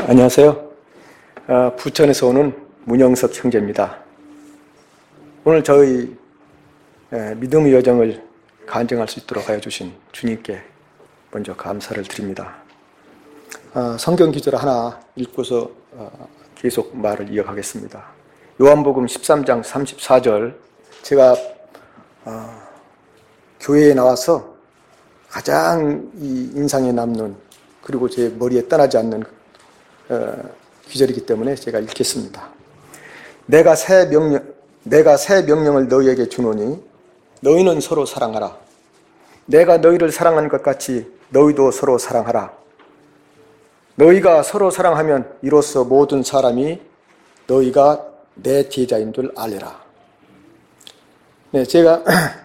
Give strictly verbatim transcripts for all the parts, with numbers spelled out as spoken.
안녕하세요. 어, 부천에서 오는 문영석 형제입니다. 오늘 저희 에, 믿음의 여정을 간증할 수 있도록 하여 주신 주님께 먼저 감사를 드립니다. 어, 성경 기절 하나 읽고서 어, 계속 말을 이어가겠습니다. 요한복음 십삼 장 삼십사 절. 제가 어, 교회에 나와서 가장 이 인상에 남는, 그리고 제 머리에 떠나지 않는 어, 기절이기 때문에 제가 읽겠습니다. 내가 새 명령, 내가 새 명령을 너희에게 주노니 너희는 서로 사랑하라. 내가 너희를 사랑한 것 같이 너희도 서로 사랑하라. 너희가 서로 사랑하면 이로써 모든 사람이 너희가 내 제자인 줄 알리라. 네, 제가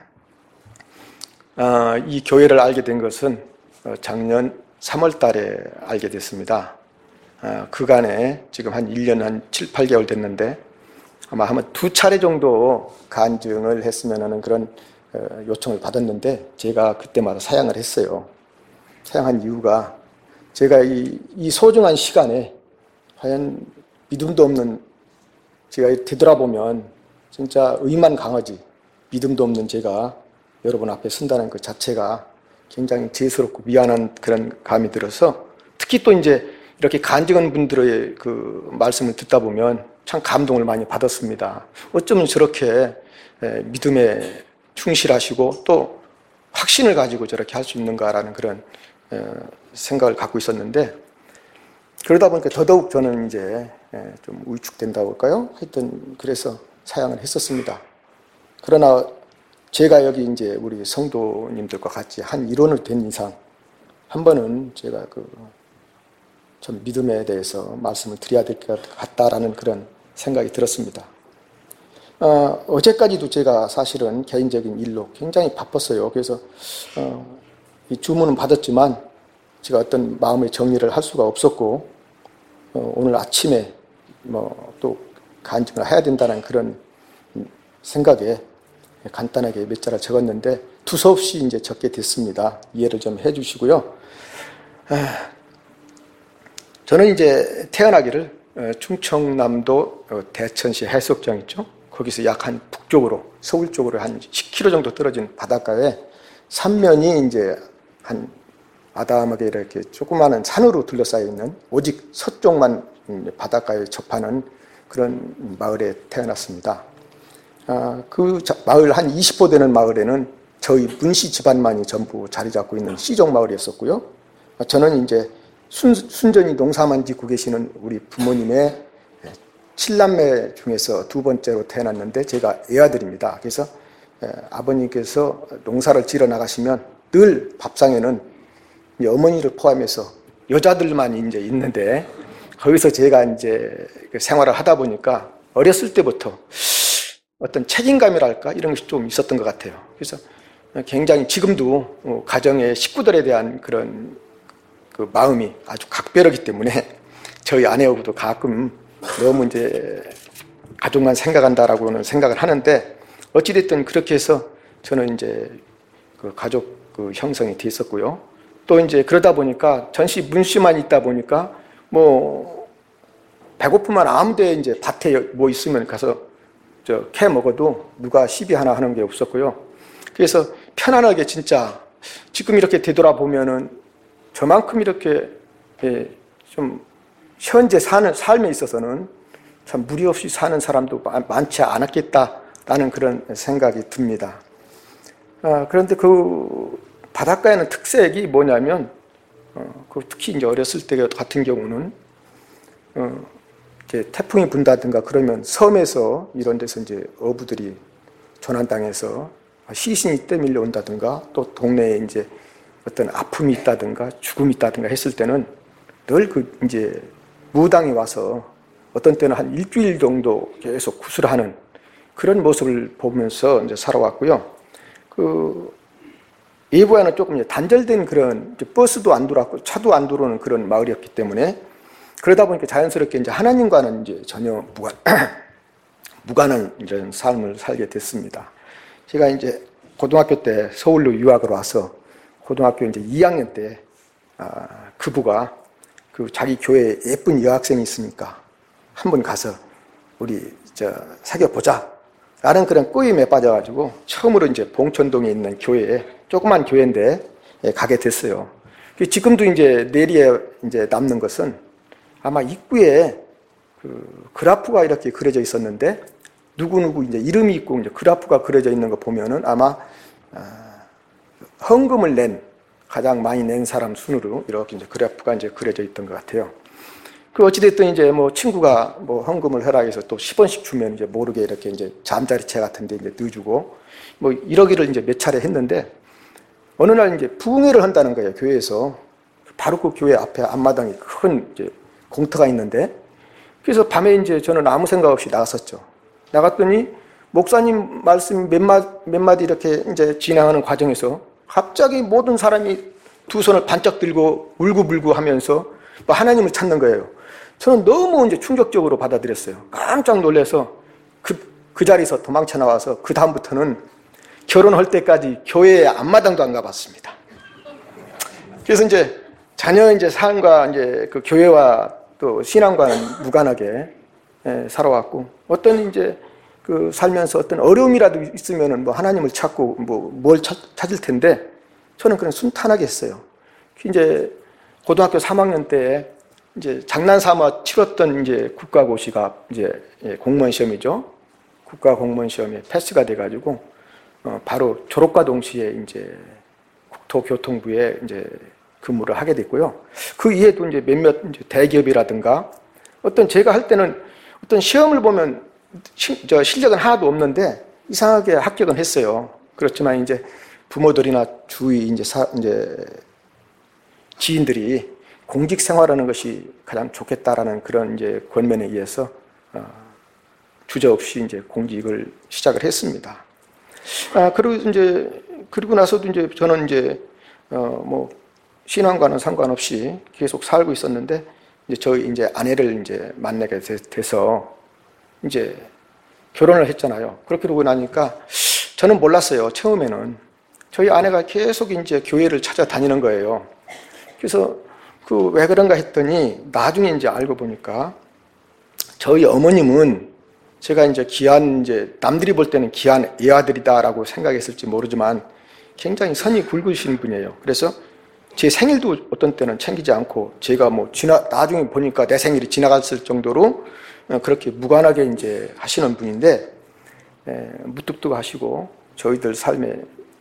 어, 이 교회를 알게 된 것은 작년 삼월 달에 알게 됐습니다. 어, 그간에 지금 한 일 년 한 칠, 팔 개월 됐는데 아마 한 두 차례 정도 간증을 했으면 하는 그런 어, 요청을 받았는데 제가 그때마다 사양을 했어요. 사양한 이유가 제가 이, 이 소중한 시간에 과연 믿음도 없는, 제가 되돌아보면 진짜 의만 강하지 믿음도 없는 제가 여러분 앞에 선다는 것 자체가 굉장히 죄스럽고 미안한 그런 감이 들어서, 특히 또 이제 이렇게 간증한 분들의 그 말씀을 듣다 보면 참 감동을 많이 받았습니다. 어쩌면 저렇게 믿음에 충실하시고 또 확신을 가지고 저렇게 할 수 있는가라는 그런 생각을 갖고 있었는데, 그러다 보니까 더더욱 저는 이제 좀 위축된다고 할까요? 하여튼 그래서 사양을 했었습니다. 그러나 제가 여기 이제 우리 성도님들과 같이 한 일원을 된 이상 한 번은 제가 그 좀 믿음에 대해서 말씀을 드려야 될 것 같다라는 그런 생각이 들었습니다. 어, 어제까지도 제가 사실은 개인적인 일로 굉장히 바빴어요. 그래서 어, 이 주문은 받았지만 제가 어떤 마음의 정리를 할 수가 없었고, 어, 오늘 아침에 뭐 또 간증을 해야 된다는 그런 생각에 간단하게 몇 자를 적었는데 두서없이 이제 적게 됐습니다. 이해를 좀 해주시고요. 아, 저는 이제 태어나기를 충청남도 대천시 해수욕장 있죠? 거기서 약 한 북쪽으로, 서울 쪽으로 한 십 킬로미터 정도 떨어진 바닷가에 삼면이 이제 한 아담하게 이렇게 조그마한 산으로 둘러싸여 있는, 오직 서쪽만 바닷가에 접하는 그런 마을에 태어났습니다. 아, 그 마을 한 이십 호 되는 마을에는 저희 문씨 집안만이 전부 자리 잡고 있는 씨족 마을이었었고요. 저는 이제 순, 순전히 농사만 짓고 계시는 우리 부모님의 칠남매 중에서 두 번째로 태어났는데 제가 애아들입니다. 그래서 아버님께서 농사를 지러 나가시면 늘 밥상에는 어머니를 포함해서 여자들만 이제 있는데, 거기서 제가 이제 생활을 하다 보니까 어렸을 때부터 어떤 책임감이랄까 이런 것이 좀 있었던 것 같아요. 그래서 굉장히 지금도 가정의 식구들에 대한 그런 그 마음이 아주 각별하기 때문에 저희 아내하고도 가끔 너무 이제 가족만 생각한다라고는 생각을 하는데, 어찌됐든 그렇게 해서 저는 이제 그 가족 그 형성이 됐었고요. 또 이제 그러다 보니까 전시 문씨만 있다 보니까 뭐 배고프면 아무데 이제 밭에 뭐 있으면 가서 저 캐 먹어도 누가 시비 하나 하는 게 없었고요. 그래서 편안하게 진짜 지금 이렇게 되돌아보면은 저만큼 이렇게 좀 현재 사는 삶에 있어서는 참 무리 없이 사는 사람도 많지 않았겠다라는 그런 생각이 듭니다. 아, 그런데 그 바닷가에는 특색이 뭐냐면, 어, 그 특히 이제 어렸을 때 같은 경우는 어, 이제 태풍이 분다든가 그러면 섬에서 이런 데서 이제 어부들이 조난당해서 시신이 떠밀려 온다든가, 또 동네에 이제 어떤 아픔이 있다든가 죽음이 있다든가 했을 때는 늘 그 이제 무당이 와서 어떤 때는 한 일주일 정도 계속 구슬하는 그런 모습을 보면서 이제 살아왔고요. 그 예부야는 조금 이제 단절된 그런 이제 버스도 안 돌았고 차도 안 들어오는 그런 마을이었기 때문에, 그러다 보니까 자연스럽게 이제 하나님과는 이제 전혀 무관 무관한 이런 삶을 살게 됐습니다. 제가 이제 고등학교 때 서울로 유학을 와서 고등학교 이제 이 학년 때 아, 그부가 그 그 자기 교회에 예쁜 여학생이 있으니까 한번 가서 우리 저 사귀어 보자 라는 그런 꼬임에 빠져가지고 처음으로 이제 봉천동에 있는 교회에, 조그만 교회인데 가게 됐어요. 지금도 이제 내리에 이제 남는 것은 아마 입구에 그 그라프가 이렇게 그려져 있었는데, 누구누구 이제 이름이 있고 이제 그라프가 그려져 있는 거 보면은 아마 헌금을 낸, 가장 많이 낸 사람 순으로 이렇게 이제 그래프가 이제 그려져 있던 것 같아요. 그 어찌됐든 이제 뭐 친구가 뭐 헌금을 허락해서 또 십 원씩 주면 이제 모르게 이렇게 이제 잠자리채 같은 데 이제 넣어주고 뭐 이러기를 이제 몇 차례 했는데, 어느 날 이제 부흥회를 한다는 거예요, 교회에서. 바로 그 교회 앞에 앞마당에 큰 이제 공터가 있는데, 그래서 밤에 이제 저는 아무 생각 없이 나갔었죠. 나갔더니 목사님 말씀 몇 마디, 몇 마디 이렇게 이제 진행하는 과정에서 갑자기 모든 사람이 두 손을 반짝 들고 울고불고 하면서 뭐 하나님을 찾는 거예요. 저는 너무 이제 충격적으로 받아들였어요. 깜짝 놀라서 그, 그 자리에서 도망쳐 나와서 그 다음부터는 결혼할 때까지 교회에 앞마당도 안 가봤습니다. 그래서 이제 자녀 이제 삶과 이제 그 교회와 또 신앙과는 무관하게 예, 살아왔고, 어떤 이제 그 살면서 어떤 어려움이라도 있으면은 뭐 하나님을 찾고 뭐 뭘 찾을 텐데, 저는 그냥 순탄하게 했어요. 이제 고등학교 삼 학년 때 이제 장난삼아 치렀던 이제 국가고시가 이제 공무원 시험이죠. 국가 공무원 시험에 패스가 돼가지고 어 바로 졸업과 동시에 이제 국토교통부에 이제 근무를 하게 됐고요. 그 이후에도 이제 몇몇 이제 대기업이라든가, 어떤 제가 할 때는 어떤 시험을 보면 시, 저 실력은 하나도 없는데 이상하게 합격은 했어요. 그렇지만 이제 부모들이나 주위 이제 사, 이제 지인들이 공직 생활하는 것이 가장 좋겠다라는 그런 이제 권면에 의해서 어, 주저없이 이제 공직을 시작을 했습니다. 아, 그리고 이제 그리고 나서도 이제 저는 이제 어, 뭐 신앙과는 상관없이 계속 살고 있었는데, 이제 저희 이제 아내를 이제 만나게 돼서 이제 결혼을 했잖아요. 그렇게 되고 나니까 저는 몰랐어요. 처음에는 저희 아내가 계속 이제 교회를 찾아다니는 거예요. 그래서 그 왜 그런가 했더니 나중에 이제 알고 보니까 저희 어머님은 제가 이제 귀한, 이제 남들이 볼 때는 귀한 애아들이다라고 생각했을지 모르지만 굉장히 선이 굵으신 분이에요. 그래서 제 생일도 어떤 때는 챙기지 않고, 제가 뭐 지나 나중에 보니까 내 생일이 지나갔을 정도로 그렇게 무관하게 이제 하시는 분인데, 에, 무뚝뚝하시고 저희들 삶에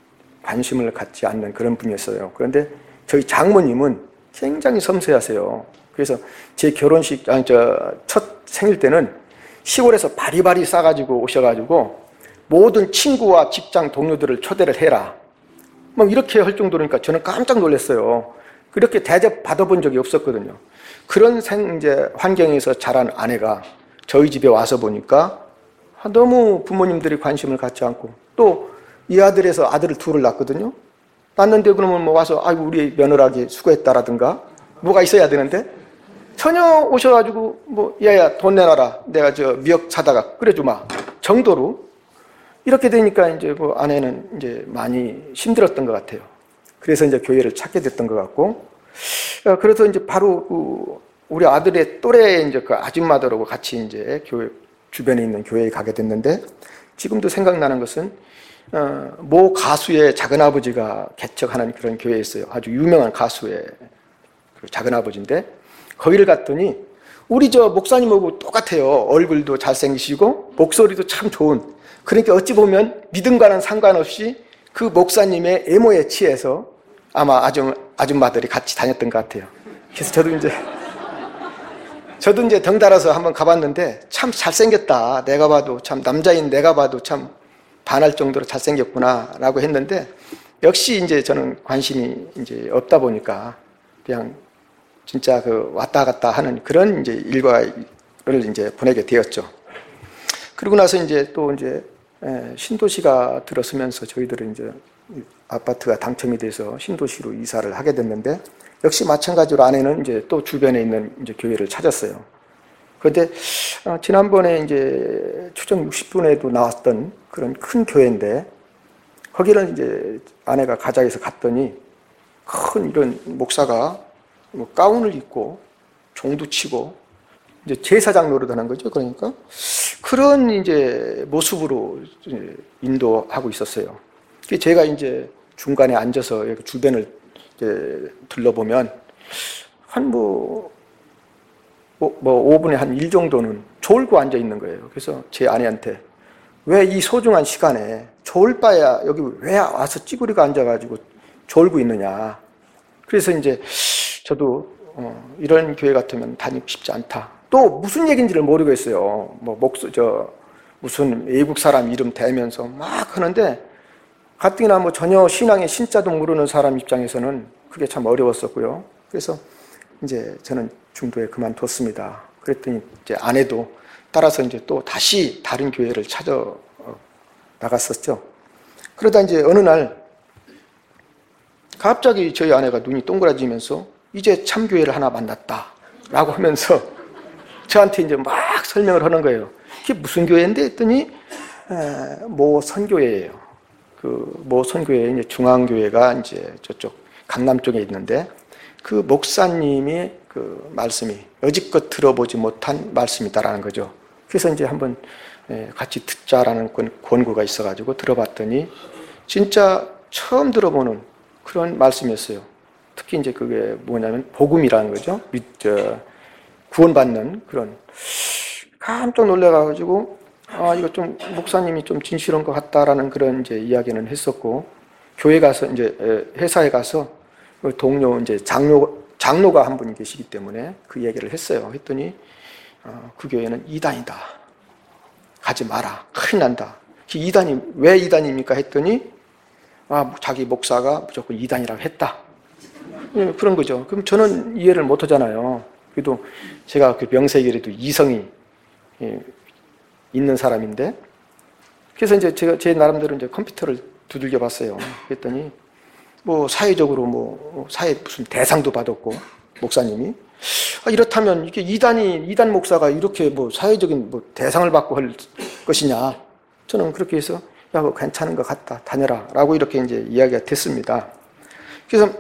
관심을 갖지 않는 그런 분이었어요. 그런데 저희 장모님은 굉장히 섬세하세요. 그래서 제 결혼식, 아니 저 첫 생일 때는 시골에서 바리바리 싸가지고 오셔가지고 모든 친구와 직장 동료들을 초대를 해라, 막 이렇게 할 정도니까 저는 깜짝 놀랐어요. 그렇게 대접 받아본 적이 없었거든요. 그런 생 이제 환경에서 자란 아내가 저희 집에 와서 보니까 너무 부모님들이 관심을 갖지 않고, 또 이 아들에서 아들을 둘을 낳거든요. 낳는데 그러면 뭐 와서 아이고 우리 며느라기 수고했다라든가 뭐가 있어야 되는데, 전혀 오셔가지고 뭐 야야 돈 내놔라, 내가 저 미역 사다가 끓여주마 정도로, 이렇게 되니까 이제 그 아내는 이제 많이 힘들었던 것 같아요. 그래서 이제 교회를 찾게 됐던 것 같고, 그래서 이제 바로 그 우리 아들의 또래 이제 그 아줌마들하고 같이 이제 교회 주변에 있는 교회에 가게 됐는데, 지금도 생각나는 것은 어, 모 가수의 작은아버지가 개척하는 그런 교회에 있어요. 아주 유명한 가수의 그 작은아버지인데, 거기를 갔더니 우리 저 목사님하고 똑같아요. 얼굴도 잘생기시고 목소리도 참 좋은. 그러니까 어찌 보면 믿음과는 상관없이 그 목사님의 애모에 취해서 아마 아줌, 아줌마들이 같이 다녔던 것 같아요. 그래서 저도 이제 저도 이제 덩달아서 한번 가봤는데 참 잘생겼다. 내가 봐도 참, 남자인 내가 봐도 참 반할 정도로 잘생겼구나라고 했는데, 역시 이제 저는 관심이 이제 없다 보니까 그냥 진짜 그 왔다 갔다 하는 그런 이제 일과를 이제 보내게 되었죠. 그리고 나서 이제 또 이제 신도시가 들어서면서 저희들은 이제 아파트가 당첨이 돼서 신도시로 이사를 하게 됐는데, 역시 마찬가지로 아내는 이제 또 주변에 있는 이제 교회를 찾았어요. 그런데 지난번에 이제 추정 육십 분에도 나왔던 그런 큰 교회인데, 거기는 이제 아내가 가자 해서 갔더니 큰 이런 목사가 뭐 가운을 입고 종도 치고 이제 제사장 노릇하는 거죠. 그러니까 그런 이제 모습으로 인도하고 있었어요. 제가 이제 중간에 앉아서 주변을 이제 둘러보면 한 뭐 뭐, 뭐 오 분에 한 일 정도는 졸고 앉아 있는 거예요. 그래서 제 아내한테 왜 이 소중한 시간에 졸 바야 여기 왜 와서 찌그리고 앉아가지고 졸고 있느냐. 그래서 이제 저도 어, 이런 교회 같으면 다니고 싶지 않다. 또 무슨 얘기인지를 모르겠어요. 뭐 목소 저 무슨 외국 사람 이름 대면서 막 하는데 가뜩이나 뭐 전혀 신앙의 신자도 모르는 사람 입장에서는 그게 참 어려웠었고요. 그래서 이제 저는 중도에 그만뒀습니다. 그랬더니 이제 아내도 따라서 이제 또 다시 다른 교회를 찾아 나갔었죠. 그러다 이제 어느 날 갑자기 저희 아내가 눈이 동그라지면서 이제 참교회를 하나 만났다라고 하면서 저한테 이제 막 설명을 하는 거예요. 그게 무슨 교회인데 했더니 에, 모 선교회예요. 그 모 선교회 이제 중앙교회가 이제 저쪽 강남 쪽에 있는데 그 목사님이 그 말씀이 여지껏 들어보지 못한 말씀이다라는 거죠. 그래서 이제 한번 같이 듣자라는 권고가 있어가지고 들어봤더니 진짜 처음 들어보는 그런 말씀이었어요. 특히 이제 그게 뭐냐면 복음이라는 거죠. 구원받는 그런. 깜짝 놀래가지고 아 이거 좀 목사님이 좀 진실한 것 같다라는 그런 이제 이야기는 했었고 교회 가서 이제 회사에 가서 동료 이제 장로 장로가 한 분이 계시기 때문에 그 얘기를 했어요. 했더니 어, 그 교회는 이단이다. 가지 마라. 큰일 난다. 이단이 왜 이단입니까? 했더니 아 자기 목사가 무조건 이단이라고 했다. 예, 그런 거죠. 그럼 저는 이해를 못 하잖아요. 그래도 제가 그 명색이라도 이성이 예, 있는 사람인데 그래서 이제 제가 제 나름대로 이제 컴퓨터를 두들겨 봤어요. 그랬더니 뭐 사회적으로 뭐 사회 무슨 대상도 받았고 목사님이 아, 이렇다면 이게 이단이 이단 목사가 이렇게 뭐 사회적인 뭐 대상을 받고 할 것이냐? 저는 그렇게 해서 야, 그거 괜찮은 것 같다, 다녀라라고 이렇게 이제 이야기가 됐습니다. 그래서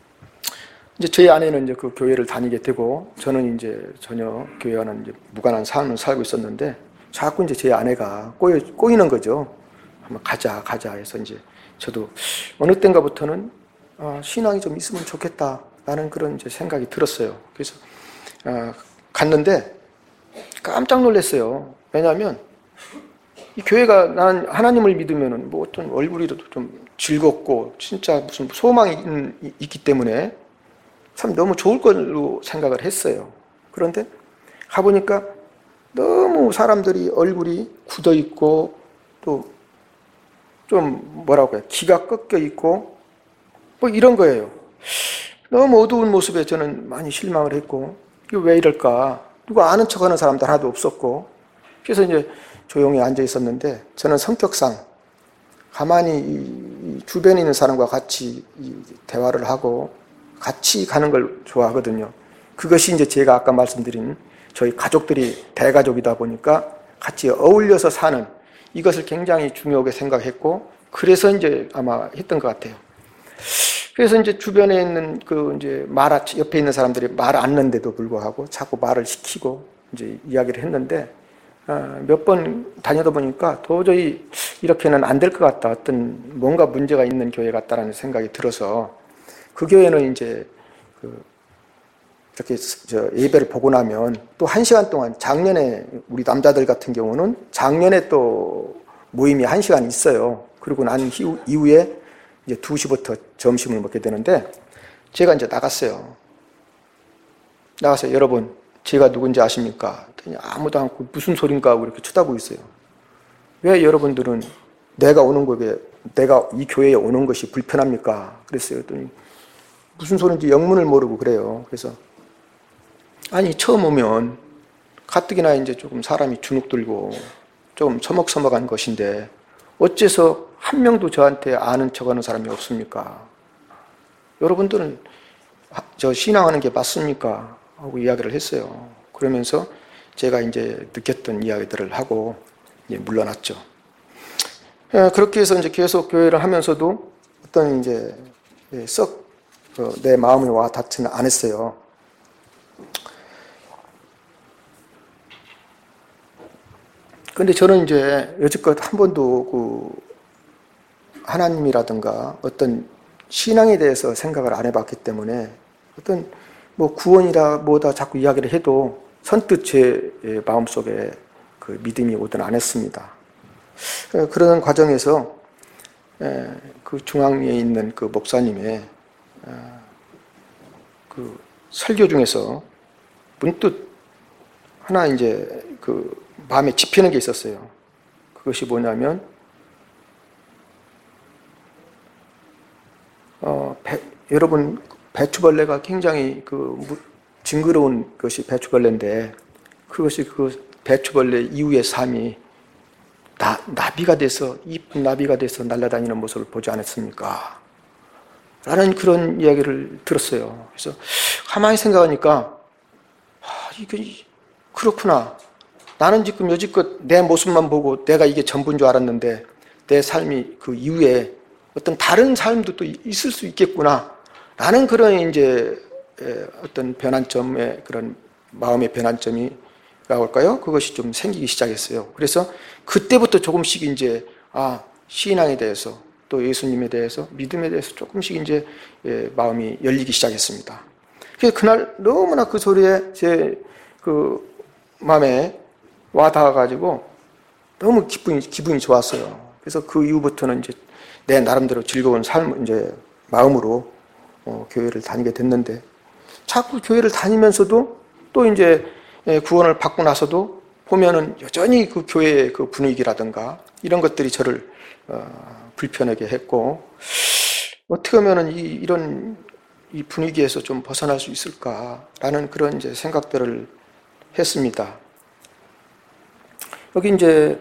이제 저희 아내는 이제 그 교회를 다니게 되고 저는 이제 전혀 교회와는 이제 무관한 삶을 살고 있었는데 자꾸 이제 제 아내가 꼬여, 꼬이는 거죠. 한번 가자, 가자 해서 이제 저도 어느 때인가부터는 아, 신앙이 좀 있으면 좋겠다라는 그런 이제 생각이 들었어요. 그래서 아, 갔는데 깜짝 놀랐어요. 왜냐하면 이 교회가 나는 하나님을 믿으면은 뭐 어떤 얼굴이라도 좀 즐겁고 진짜 무슨 소망이 있, 있기 때문에 참 너무 좋을 걸로 생각을 했어요. 그런데 가보니까 너무 사람들이 얼굴이 굳어 있고 또 좀 뭐라고 해요? 기가 꺾여 있고 뭐 이런 거예요. 너무 어두운 모습에 저는 많이 실망을 했고 이게 왜 이럴까? 누가 아는 척하는 사람도 하나도 없었고 그래서 이제 조용히 앉아 있었는데 저는 성격상 가만히 이 주변에 있는 사람과 같이 대화를 하고 같이 가는 걸 좋아하거든요. 그것이 이제 제가 아까 말씀드린 저희 가족들이 대가족이다 보니까 같이 어울려서 사는 이것을 굉장히 중요하게 생각했고 그래서 이제 아마 했던 것 같아요. 그래서 이제 주변에 있는 그 이제 말 옆에 있는 사람들이 말 않는데도 불구하고 자꾸 말을 시키고 이제 이야기를 했는데 몇 번 다니다 보니까 도저히 이렇게는 안 될 것 같다. 어떤 뭔가 문제가 있는 교회 같다라는 생각이 들어서 그 교회는 이제 그 이렇게 저 예배를 보고 나면 또 한 시간 동안 작년에 우리 남자들 같은 경우는 작년에 또 모임이 한 시간 있어요. 그리고 난 이후, 이후에 이제 두 시부터 점심을 먹게 되는데 제가 이제 나갔어요. 나가서 여러분 제가 누군지 아십니까? 아무도 않고 무슨 소린가 하고 이렇게 쳐다보고 있어요. 왜 여러분들은 내가 오는 곳에 내가 이 교회에 오는 것이 불편합니까? 그랬어요. 그랬더니 무슨 소린지 영문을 모르고 그래요. 그래서 아니 처음 오면 가뜩이나 이제 조금 사람이 주눅 들고 좀 서먹서먹한 것인데 어째서 한 명도 저한테 아는 척하는 사람이 없습니까? 여러분들은 저 신앙하는 게 맞습니까? 하고 이야기를 했어요. 그러면서 제가 이제 느꼈던 이야기들을 하고 이제 물러났죠. 그렇게 해서 이제 계속 교회를 하면서도 어떤 이제 썩 내 마음에 와 닿지는 않았어요. 근데 저는 이제 여지껏 한 번도 그 하나님이라든가 어떤 신앙에 대해서 생각을 안 해봤기 때문에 어떤 뭐 구원이라 뭐다 자꾸 이야기를 해도 선뜻 제 마음속에 그 믿음이 오든 안 했습니다. 그런 과정에서 그 중앙에 있는 그 목사님의 그 설교 중에서 문득 하나 이제 그 마음에 집히는 게 있었어요. 그것이 뭐냐면 어, 배, 여러분 배추벌레가 굉장히 그 징그러운 것이 배추벌레인데 그것이 그 배추벌레 이후의 삶이 나, 나비가 돼서 이쁜 나비가 돼서 날아다니는 모습을 보지 않았습니까? 라는 그런 이야기를 들었어요. 그래서 가만히 생각하니까 아, 이게 그렇구나. 나는 지금 여지껏 내 모습만 보고 내가 이게 전부인 줄 알았는데 내 삶이 그 이후에 어떤 다른 삶도 또 있을 수 있겠구나. 라는 그런 이제 어떤 변환점의 그런 마음의 변환점이 라고 할까요? 그것이 좀 생기기 시작했어요. 그래서 그때부터 조금씩 이제 아, 신앙에 대해서 또 예수님에 대해서 믿음에 대해서 조금씩 이제 마음이 열리기 시작했습니다. 그래서 그날 너무나 그 소리에 제 그 마음에 와 닿아가지고 너무 기분이, 기분이 좋았어요. 그래서 그 이후부터는 이제 내 나름대로 즐거운 삶, 이제 마음으로 어, 교회를 다니게 됐는데 자꾸 교회를 다니면서도 또 이제 구원을 받고 나서도 보면은 여전히 그 교회의 그 분위기라든가 이런 것들이 저를 어, 불편하게 했고 어떻게 하면은 이, 이런 이 분위기에서 좀 벗어날 수 있을까라는 그런 이제 생각들을 했습니다. 여기 이제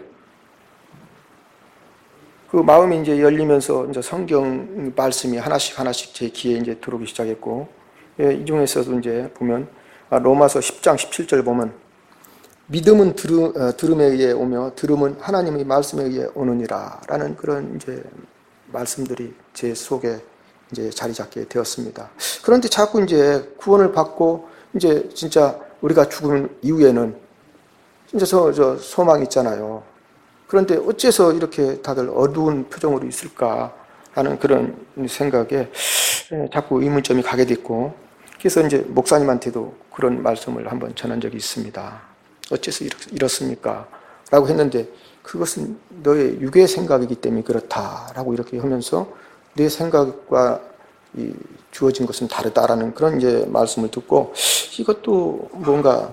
그 마음이 이제 열리면서 이제 성경 말씀이 하나씩 하나씩 제 귀에 이제 들어오기 시작했고, 예, 이 중에서도 이제 보면 로마서 십 장 십칠 절 보면 믿음은 들음, 어, 들음에 의해 오며 들음은 하나님의 말씀에 의해 오느니라 라는 그런 이제 말씀들이 제 속에 이제 자리 잡게 되었습니다. 그런데 자꾸 이제 구원을 받고 이제 진짜 우리가 죽은 이후에는 진짜 저, 저 소망이 있잖아요. 그런데 어째서 이렇게 다들 어두운 표정으로 있을까 하는 그런 생각에 자꾸 의문점이 가게 됐고, 그래서 이제 목사님한테도 그런 말씀을 한번 전한 적이 있습니다. 어째서 이렇습니까? 라고 했는데 그것은 너의 육의 생각이기 때문에 그렇다라고 이렇게 하면서 내 생각과 이 주어진 것은 다르다라는 그런 이제 말씀을 듣고 이것도 뭔가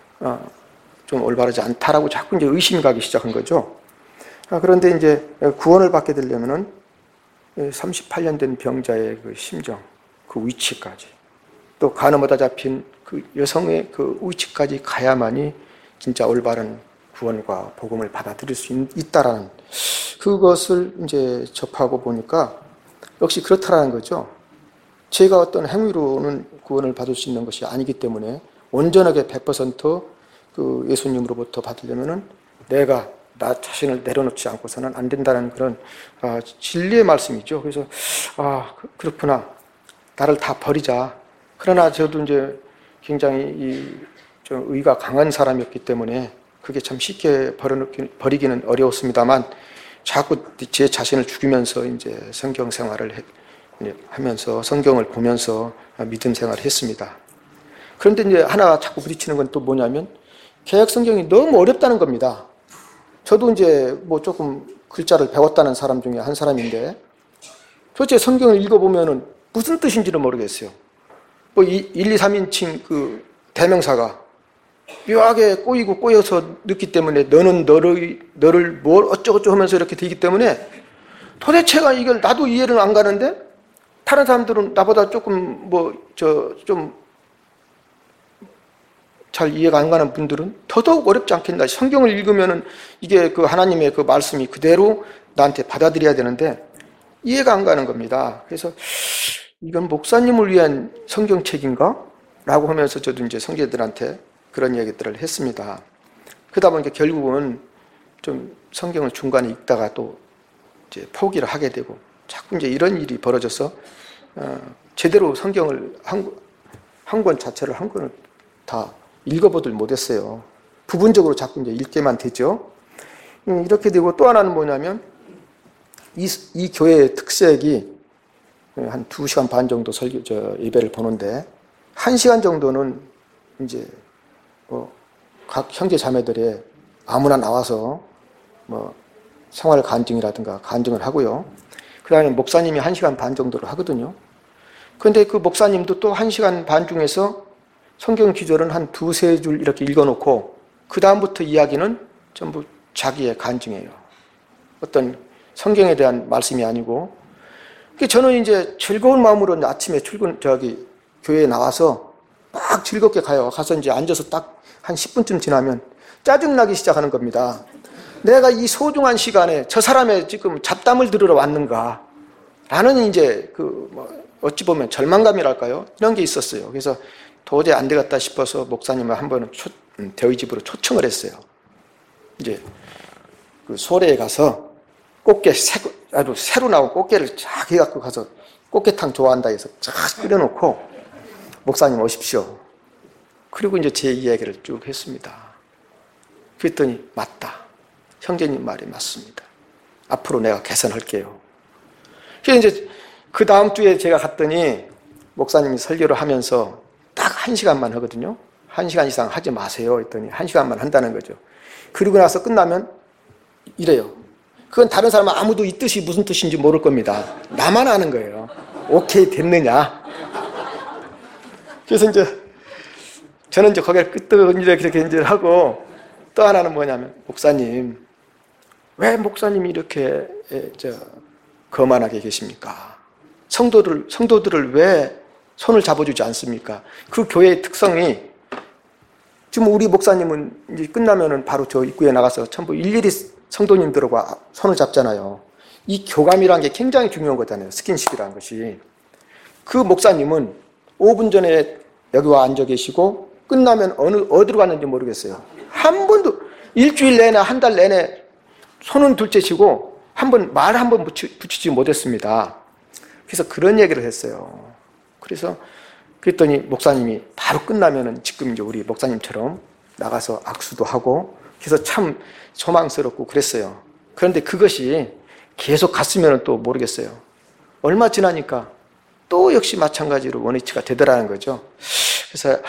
좀 올바르지 않다라고 자꾸 이제 의심이 가기 시작한 거죠. 그런데 이제 구원을 받게 되려면은 삼십팔 년 된 병자의 그 심정, 그 위치까지 또 간음하다 잡힌 그 여성의 그 위치까지 가야만이 진짜 올바른 구원과 복음을 받아들일 수 있다라는 그것을 이제 접하고 보니까 역시 그렇다라는 거죠. 제가 어떤 행위로는 구원을 받을 수 있는 것이 아니기 때문에 온전하게 백 퍼센트 그 예수님으로부터 받으려면은 내가 나 자신을 내려놓지 않고서는 안 된다는 그런 아, 진리의 말씀이죠. 그래서 아 그렇구나, 나를 다 버리자. 그러나 저도 이제 굉장히 이 좀 의가 강한 사람이었기 때문에 그게 참 쉽게 버리기는 어려웠습니다만 자꾸 제 자신을 죽이면서 이제 성경 생활을 하면서 성경을 보면서 믿음 생활을 했습니다. 그런데 이제 하나 자꾸 부딪히는 건 또 뭐냐면 개역 성경이 너무 어렵다는 겁니다. 저도 이제 뭐 조금 글자를 배웠다는 사람 중에 한 사람인데 도대체 성경을 읽어보면은 무슨 뜻인지는 모르겠어요. 뭐 일, 이, 삼 인칭 그 대명사가 묘하게 꼬이고 꼬여서 넣기 때문에 너는 너를, 너를 뭘 어쩌고저쩌고 하면서 이렇게 되기 때문에 도대체가 이걸 나도 이해는 안 가는데 다른 사람들은 나보다 조금 뭐 저 좀 잘 이해가 안 가는 분들은 더더욱 어렵지 않겠나. 성경을 읽으면은 이게 그 하나님의 그 말씀이 그대로 나한테 받아들여야 되는데 이해가 안 가는 겁니다. 그래서 이건 목사님을 위한 성경책인가? 라고 하면서 저도 이제 성도들한테 그런 얘기들을 했습니다. 그러다 보니까 결국은 좀 성경을 중간에 읽다가 또 이제 포기를 하게 되고 자꾸 이제 이런 일이 벌어져서 어, 제대로 성경을 한, 한 권 자체를 한 권을 다 읽어보들 못했어요. 부분적으로 자꾸 이제 읽게만 되죠. 이렇게 되고 또 하나는 뭐냐면 이, 이 교회의 특색이 한 두 시간 반 정도 설교, 저, 예배를 보는데 한 시간 정도는 이제 뭐 각 형제 자매들의 아무나 나와서 뭐 생활 간증이라든가 간증을 하고요. 그 다음에 목사님이 한 시간 반 정도를 하거든요. 그런데 그 목사님도 또 한 시간 반 중에서 성경 기절은 한 두세 줄 이렇게 읽어놓고 그 다음부터 이야기는 전부 자기의 간증이에요. 어떤 성경에 대한 말씀이 아니고. 저는 이제 즐거운 마음으로 아침에 출근, 저기, 교회에 나와서 막 즐겁게 가요. 가서 이제 앉아서 딱 한 십 분쯤 지나면 짜증나기 시작하는 겁니다. 내가 이 소중한 시간에 저 사람의 지금 잡담을 들으러 왔는가. 라는 이제 그, 뭐 어찌 보면 절망감이랄까요? 이런 게 있었어요. 그래서 도저히 안 되겠다 싶어서 목사님을 한 번은 초, 대의 집으로 초청을 했어요. 이제 그 소래에 가서 꽃게 새, 아주 새로 나온 꽃게를 쫙 해갖고 가서 꽃게탕 좋아한다 해서 쫙 끓여놓고 목사님 오십시오. 그리고 이제 제 이야기를 쭉 했습니다. 그랬더니 맞다. 형제님 말이 맞습니다. 앞으로 내가 개선할게요. 그래서 이제 그 다음 주에 제가 갔더니 목사님이 설교를 하면서 딱 한 시간만 하거든요. 한 시간 이상 하지 마세요. 했더니 한 시간만 한다는 거죠. 그리고 나서 끝나면 이래요. 그건 다른 사람은 아무도 이 뜻이 무슨 뜻인지 모를 겁니다. 나만 아는 거예요. 오케이, 됐느냐. 그래서 이제 저는 이제 거기에 끄떡이렇게 이렇게 이제 하고 또 하나는 뭐냐면 목사님, 왜 목사님이 이렇게 저 거만하게 계십니까? 성도들, 성도들을 왜 손을 잡아주지 않습니까? 그 교회의 특성이 지금 우리 목사님은 이제 끝나면은 바로 저 입구에 나가서 전부 일일이 성도님들과 손을 잡잖아요. 이 교감이라는 게 굉장히 중요한 거잖아요. 스킨십이라는 것이. 그 목사님은 오 분 전에 여기 와 앉아 계시고 끝나면 어느, 어디로 갔는지 모르겠어요. 한 번도 일주일 내내 한 달 내내 손은 둘째 치고 한 번 말 한 번 붙이지 못했습니다. 그래서 그런 얘기를 했어요. 그래서 그랬더니 목사님이 바로 끝나면은 지금 이제 우리 목사님처럼 나가서 악수도 하고 그래서 참 소망스럽고 그랬어요. 그런데 그것이 계속 갔으면 또 모르겠어요. 얼마 지나니까 또 역시 마찬가지로 원위치가 되더라는 거죠. 그래서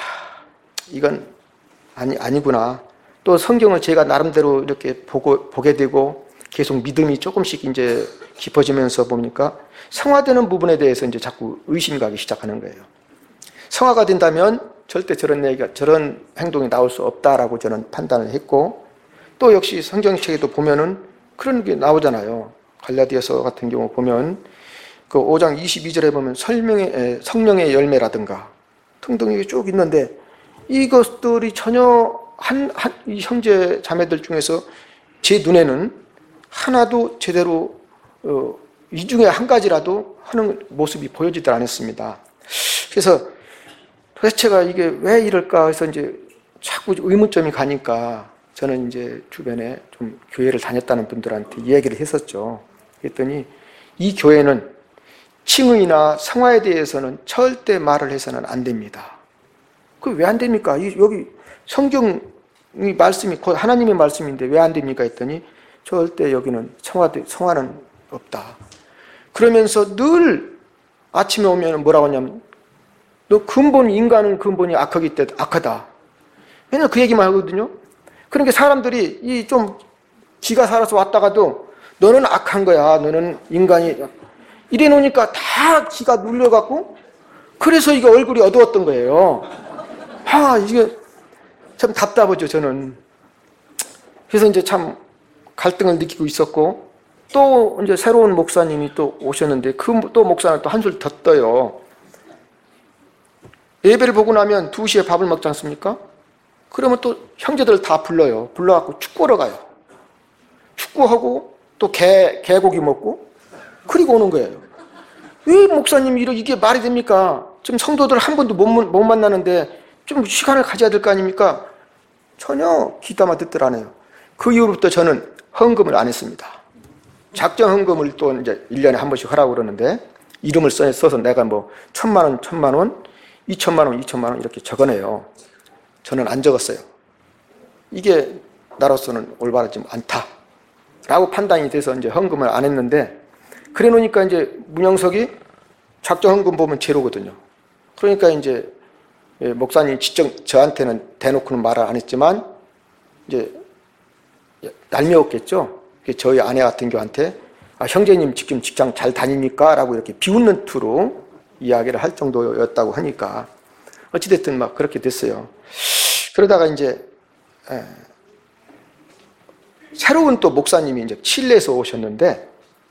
이건 아니, 아니구나. 또 성경을 제가 나름대로 이렇게 보고, 보게 되고 계속 믿음이 조금씩 이제 깊어지면서 보니까 성화되는 부분에 대해서 이제 자꾸 의심이 가기 시작하는 거예요. 성화가 된다면 절대 저런 얘기가, 저런 행동이 나올 수 없다라고 저는 판단을 했고 또 역시 성경책에도 보면은 그런 게 나오잖아요. 갈라디아서 같은 경우 보면 그 오 장 이십이 절에 보면 설명의, 성령의 열매라든가 등등 이게 쭉 있는데 이것들이 전혀 한, 한, 이 형제 자매들 중에서 제 눈에는 하나도 제대로, 어, 이 중에 한 가지라도 하는 모습이 보여지질 않았습니다. 그래서 도대체가 이게 왜 이럴까 해서 이제 자꾸 의문점이 가니까 저는 이제 주변에 좀 교회를 다녔다는 분들한테 이야기를 했었죠. 그랬더니 이 교회는 칭의나 성화에 대해서는 절대 말을 해서는 안 됩니다. 그 왜 안 됩니까? 여기 성경이 말씀이 곧 하나님의 말씀인데 왜 안 됩니까? 했더니 절대 여기는 성화, 성화는 없다. 그러면서 늘 아침에 오면 뭐라고 하냐면 너 근본, 인간은 근본이 악하기 때문에 악하다. 맨날 그 얘기만 하거든요. 그러니까 사람들이 이 좀 기가 살아서 왔다가도 너는 악한 거야. 너는 인간이. 이래 놓으니까 다 기가 눌려갖고 그래서 이게 얼굴이 어두웠던 거예요. 아, 이게 참 답답하죠, 저는. 그래서 이제 참 갈등을 느끼고 있었고 또 이제 새로운 목사님이 또 오셨는데 그 또 목사는 또 한술 더 떠요. 예배를 보고 나면 두 시에 밥을 먹지 않습니까? 그러면 또 형제들 다 불러요. 불러갖고 축구하러 가요. 축구하고 또 개, 개고기 먹고 그리고 오는 거예요. 왜 목사님이 이게 말이 됩니까? 지금 성도들 한 번도 못, 못 만나는데 좀 시간을 가져야 될 거 아닙니까? 전혀 귀담아 듣들 안 해요. 그 이후부터 저는 헌금을 안 했습니다. 작정 헌금을 또 이제 일 년에 한 번씩 하라고 그러는데 이름을 써서 내가 뭐 천만 원, 천만 원, 이천만 원, 이천만 원 이렇게 적어내요. 저는 안 적었어요. 이게 나로서는 올바르지 않다. 라고 판단이 돼서 이제 헌금을 안 했는데, 그래 놓으니까 이제 문영석이 작정 헌금 보면 제로거든요. 그러니까 이제 목사님 직접 저한테는 대놓고는 말을 안 했지만 이제 얄미웠겠죠. 저희 아내 같은 경우한테 아, 형제님 지금 직장 잘 다닙니까? 라고 이렇게 비웃는 투로 이야기를 할 정도였다고 하니까 어찌됐든 막 그렇게 됐어요. 그러다가 이제 에, 새로운 또 목사님이 이제 칠레에서 오셨는데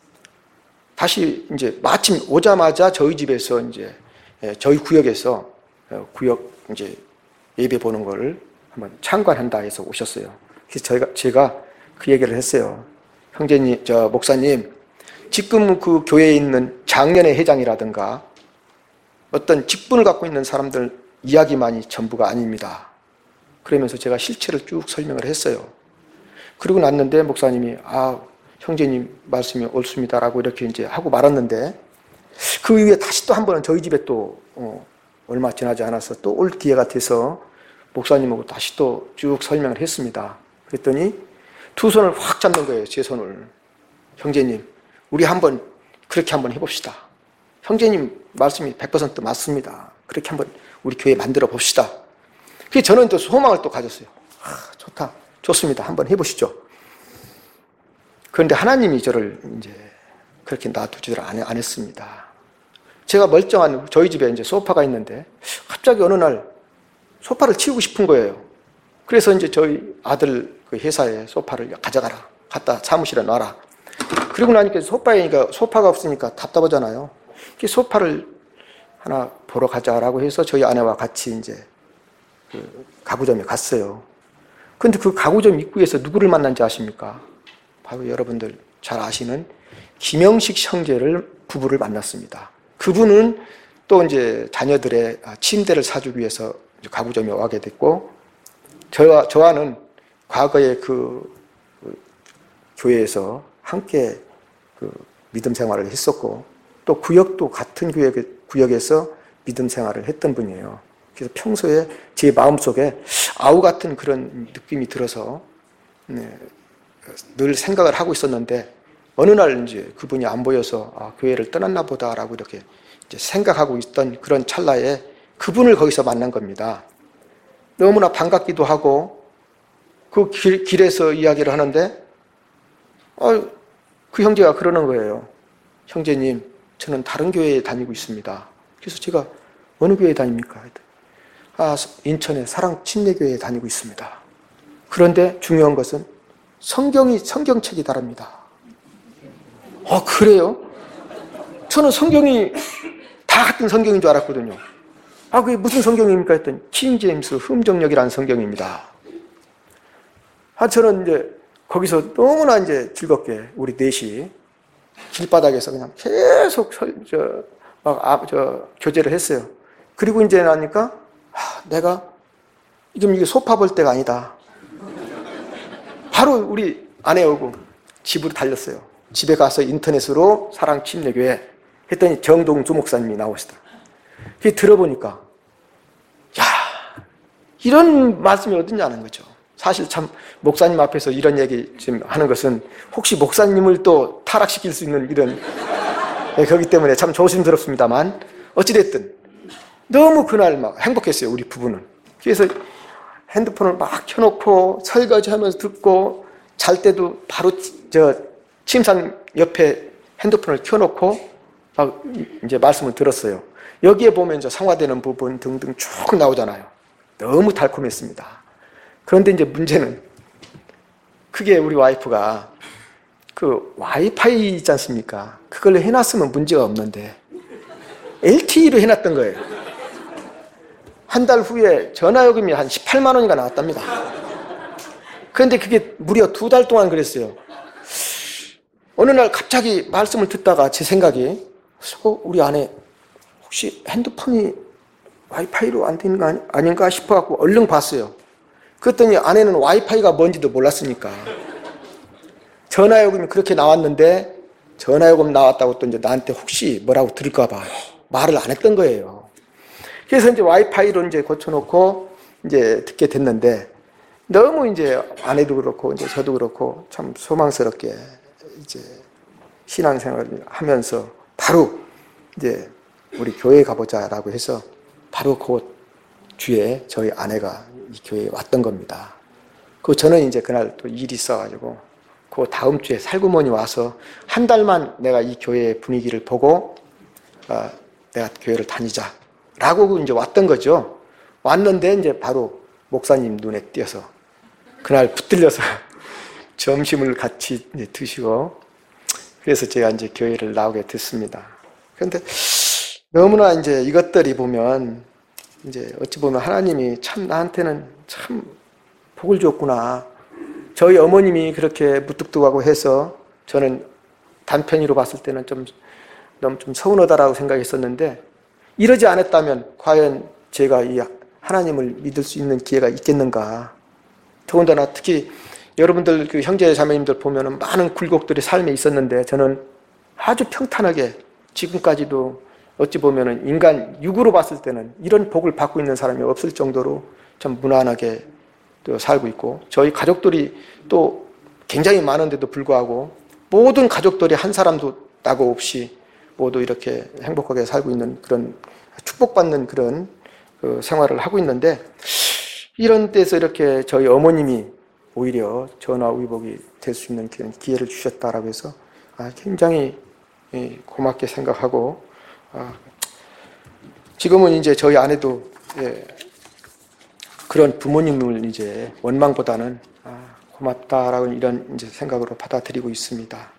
다시 이제 마침 오자마자 저희 집에서 이제 저희 구역에서 구역 이제 예배 보는 걸 한번 참관한다 해서 오셨어요. 그래서 저희가 제가 그 얘기를 했어요. 형제님, 저 목사님, 지금 그 교회에 있는 장년의 회장이라든가 어떤 직분을 갖고 있는 사람들 이야기만이 전부가 아닙니다. 그러면서 제가 실체를 쭉 설명을 했어요. 그러고 났는데 목사님이 아 형제님 말씀이 옳습니다라고 이렇게 이제 하고 말았는데 그 이후에 다시 또 한 번은 저희 집에 또 어, 얼마 지나지 않아서 또 올 기회가 돼서 목사님하고 다시 또 쭉 설명을 했습니다. 그랬더니 두 손을 확 잡는 거예요. 제 손을. 형제님, 우리 한번 그렇게 한번 해봅시다. 형제님 말씀이 백 퍼센트 맞습니다. 그렇게 한번 우리 교회 만들어 봅시다. 그래서 저는 또 소망을 또 가졌어요. 아, 좋다. 좋습니다. 한번 해보시죠. 그런데 하나님이 저를 이제 그렇게 놔두지를 안, 안 했습니다. 제가 멀쩡한 저희 집에 이제 소파가 있는데 갑자기 어느 날 소파를 치우고 싶은 거예요. 그래서 이제 저희 아들 그 회사에 소파를 가져가라. 갖다 사무실에 놔라. 그리고 나니까 소파에, 소파가 없으니까 답답하잖아요. 소파를 하나 보러 가자라고 해서 저희 아내와 같이 이제 그 가구점에 갔어요. 근데 그 가구점 입구에서 누구를 만난지 아십니까? 바로 여러분들 잘 아시는 김영식 형제를 부부를 만났습니다. 그분은 또 이제 자녀들의 침대를 사주기 위해서 가구점에 와게 됐고, 저와, 저와는 과거에 그, 그 교회에서 함께 그 믿음 생활을 했었고, 또 구역도 같은 구역, 구역에서 믿음 생활을 했던 분이에요. 그래서 평소에 제 마음속에 아우 같은 그런 느낌이 들어서 네, 늘 생각을 하고 있었는데 어느 날 이제 그분이 안 보여서 아, 교회를 떠났나 보다라고 이렇게 이제 생각하고 있던 그런 찰나에 그분을 거기서 만난 겁니다. 너무나 반갑기도 하고 그 길, 길에서 이야기를 하는데 어, 그 형제가 그러는 거예요. 형제님, 저는 다른 교회에 다니고 있습니다. 그래서 제가 어느 교회에 다닙니까? 아, 인천의 사랑 침례교회에 다니고 있습니다. 그런데 중요한 것은 성경이 성경책이 다릅니다. 아, 그래요? 저는 성경이 다 같은 성경인 줄 알았거든요. 아, 그게 무슨 성경입니까? 했더니 킹제임스 흠정역이라는 성경입니다. 아, 저는 이제 거기서 너무나 이제 즐겁게 우리 넷이 길바닥에서 그냥 계속 저, 막, 아, 저, 교제를 했어요. 그리고 이제 나니까 아, 내가 지금 이게 소파 볼 때가 아니다. 바로 우리 아내 오고 집으로 달렸어요. 집에 가서 인터넷으로 사랑 침례교회 했더니 정동주 목사님이 나오시다. 그게 들어보니까 야, 이런 말씀이 어딨냐는 거죠. 사실 참 목사님 앞에서 이런 얘기 지금 하는 것은 혹시 목사님을 또 타락시킬 수 있는 이런 네, 그렇기 때문에 참 조심스럽습니다만 어찌됐든 너무 그날 막 행복했어요. 우리 부부는. 그래서 핸드폰을 막 켜놓고 설거지하면서 듣고 잘 때도 바로 저 침상 옆에 핸드폰을 켜놓고 막 이제 말씀을 들었어요. 여기에 보면 저 상화되는 부분 등등 쭉 나오잖아요. 너무 달콤했습니다. 그런데 이제 문제는 그게 우리 와이프가 그 와이파이 있지 않습니까? 그걸로 해놨으면 문제가 없는데 엘티이로 해놨던 거예요. 한 달 후에 전화요금이 한 십팔만 원이가 나왔답니다. 그런데 그게 무려 두 달 동안 그랬어요. 어느 날 갑자기 말씀을 듣다가 제 생각이 어, 우리 아내 혹시 핸드폰이 와이파이로 안 되는 거 아닌가 싶어갖고 얼른 봤어요. 그랬더니 아내는 와이파이가 뭔지도 몰랐으니까 전화요금이 그렇게 나왔는데 전화요금 나왔다고 또 이제 나한테 혹시 뭐라고 들을까봐 말을 안 했던 거예요. 그래서 이제 와이파이로 이제 고쳐놓고 이제 듣게 됐는데 너무 이제 아내도 그렇고 이제 저도 그렇고 참 소망스럽게 이제 신앙생활을 하면서 바로 이제 우리 교회에 가보자라고 해서 바로 그 주에 저희 아내가 이 교회에 왔던 겁니다. 그 저는 이제 그날 또 일이 있어가지고 그 다음 주에 살구머니 와서 한 달만 내가 이 교회의 분위기를 보고 어, 내가 교회를 다니자라고 이제 왔던 거죠. 왔는데 이제 바로 목사님 눈에 띄어서 그날 붙들려서 점심을 같이 이제 드시고 그래서 제가 이제 교회를 나오게 됐습니다. 그런데 너무나 이제 이것들이 보면 이제 어찌 보면 하나님이 참 나한테는 참 복을 줬구나. 저희 어머님이 그렇게 무뚝뚝하고 해서 저는 단편으로 봤을 때는 좀 너무 좀 서운하다라고 생각했었는데 이러지 않았다면 과연 제가 이 하나님을 믿을 수 있는 기회가 있겠는가. 더군다나 특히 여러분들 그 형제 자매님들 보면은 많은 굴곡들이 삶에 있었는데 저는 아주 평탄하게 지금까지도 어찌 보면은 인간 육으로 봤을 때는 이런 복을 받고 있는 사람이 없을 정도로 참 무난하게 또 살고 있고 저희 가족들이 또 굉장히 많은데도 불구하고 모든 가족들이 한 사람도 따고 없이 모두 이렇게 행복하게 살고 있는 그런 축복받는 그런 그 생활을 하고 있는데 이런 데서 이렇게 저희 어머님이 오히려 전화위복이 될 수 있는 그런 기회를 주셨다라고 해서 굉장히 고맙게 생각하고 지금은 이제 저희 아내도 그런 부모님을 이제 원망보다는 고맙다라고 이런 이제 생각으로 받아들이고 있습니다.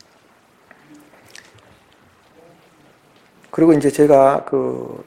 그리고 이제 제가 그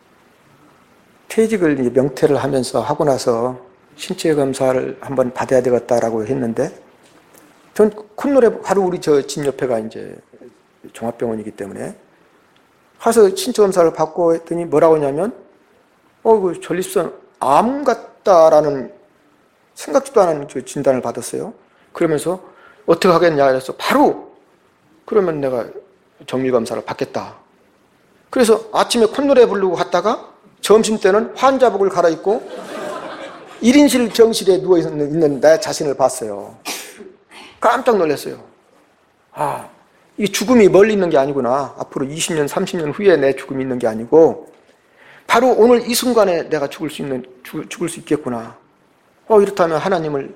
퇴직을 이제 명퇴를 하면서 하고 나서 신체 검사를 한번 받아야 되겠다라고 했는데, 전 콧노래 바로 우리 저 집 옆에가 이제 종합병원이기 때문에 가서 신체 검사를 받고 했더니 뭐라고 하냐면, 어, 그 전립선 암 같다라는 생각지도 않은 그 진단을 받았어요. 그러면서 어떻게 하겠냐 해서 바로 그러면 내가 정밀 검사를 받겠다. 그래서 아침에 콧노래 부르고 갔다가 점심때는 환자복을 갈아입고 일 인실 병실에 누워있는 내 자신을 봤어요. 깜짝 놀랐어요. 아, 이 죽음이 멀리 있는 게 아니구나. 앞으로 이십 년, 삼십 년 후에 내 죽음이 있는 게 아니고 바로 오늘 이 순간에 내가 죽을 수 있는, 죽을, 죽을 수 있겠구나. 어, 이렇다면 하나님을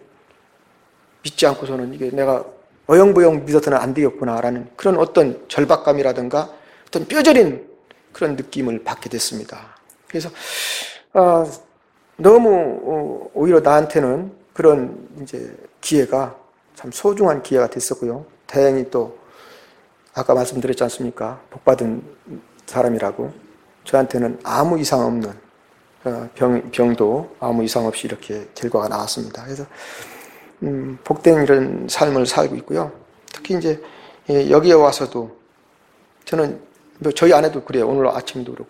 믿지 않고서는 이게 내가 어영부영 믿어서는 안 되겠구나라는 그런 어떤 절박감이라든가 어떤 뼈저린 그런 느낌을 받게 됐습니다. 그래서 어, 너무 어, 오히려 나한테는 그런 이제 기회가 참 소중한 기회가 됐었고요. 다행히 또 아까 말씀드렸지 않습니까? 복받은 사람이라고. 저한테는 아무 이상 없는 어, 병, 병도 아무 이상 없이 이렇게 결과가 나왔습니다. 그래서 음, 복된 이런 삶을 살고 있고요. 특히 이제 예, 여기에 와서도 저는 뭐 저희 아내도 그래요. 오늘 아침도 그렇고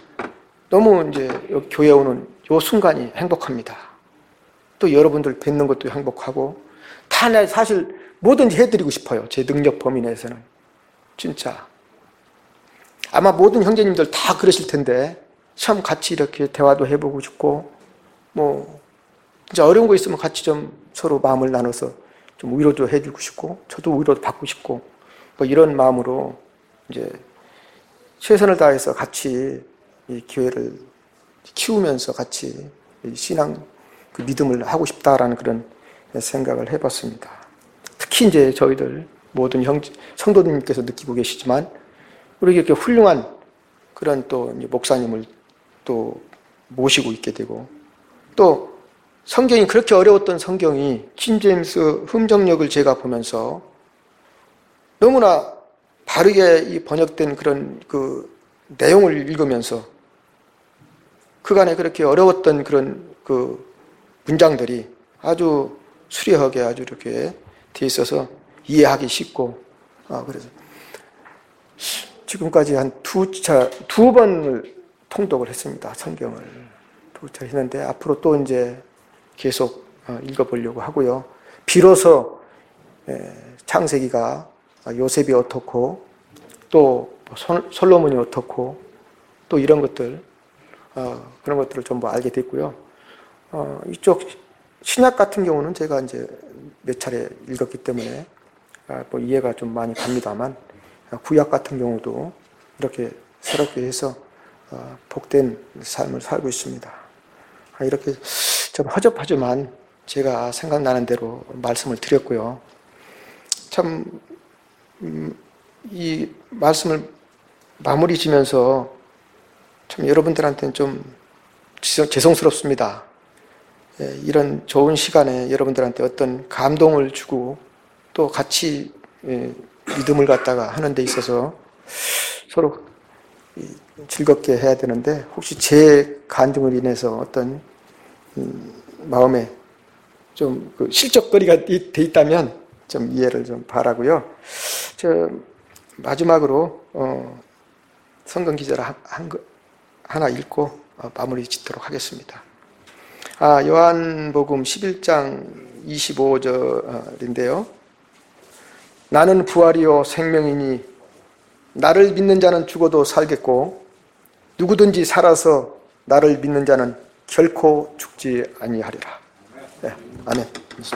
너무 이제 교회 오는 요 순간이 행복합니다. 또 여러분들 뵙는 것도 행복하고 다 내 사실 뭐든지 해드리고 싶어요. 제 능력 범위 내에서는 진짜 아마 모든 형제님들 다 그러실 텐데 참 같이 이렇게 대화도 해보고 싶고 뭐 진짜 어려운 거 있으면 같이 좀 서로 마음을 나눠서 좀 위로도 해주고 싶고 저도 위로도 받고 싶고 뭐 이런 마음으로 이제 최선을 다해서 같이 이 교회를 키우면서 같이 신앙 그 믿음을 하고 싶다라는 그런 생각을 해봤습니다. 특히 이제 저희들 모든 형 성도님께서 느끼고 계시지만 우리 이렇게 훌륭한 그런 또 목사님을 또 모시고 있게 되고 또 성경이 그렇게 어려웠던 성경이 킹제임스 흠정역을 제가 보면서 너무나 바르게 이 번역된 그런 그 내용을 읽으면서 그간에 그렇게 어려웠던 그런 그 문장들이 아주 수려하게 아주 이렇게 돼 있어서 이해하기 쉽고 아 그래서 지금까지 한 두 차, 두 번을 통독을 했습니다. 성경을 두 차 했는데 앞으로 또 이제 계속 읽어보려고 하고요. 비로소 창세기가 요셉이 어떻고 또 솔로몬이 어떻고 또 이런 것들 어, 그런 것들을 전부 알게 됐고요. 어, 이쪽 신약 같은 경우는 제가 이제 몇 차례 읽었기 때문에 뭐 이해가 좀 많이 갑니다만, 구약 같은 경우도 이렇게 새롭게 해서 복된 삶을 살고 있습니다. 이렇게 좀 허접하지만 제가 생각나는 대로 말씀을 드렸고요. 참, 음, 이 말씀을 마무리 지면서 참 여러분들한테는 좀 죄송스럽습니다. 예, 이런 좋은 시간에 여러분들한테 어떤 감동을 주고 또 같이 예, 믿음을 갖다가 하는 데 있어서 서로 즐겁게 해야 되는데, 혹시 제 간증을 인해서 어떤 음, 마음에 좀 그 실적거리가 돼 있다면 좀 이해를 좀 바라고요. 저 마지막으로 어, 성경 기절 한, 한, 하나 읽고 어, 마무리 짓도록 하겠습니다. 아, 요한복음 십일 장 이십오 절인데요. 나는 부활이요 생명이니 나를 믿는 자는 죽어도 살겠고 누구든지 살아서 나를 믿는 자는 결코 죽지 아니하리라. 네, 아멘.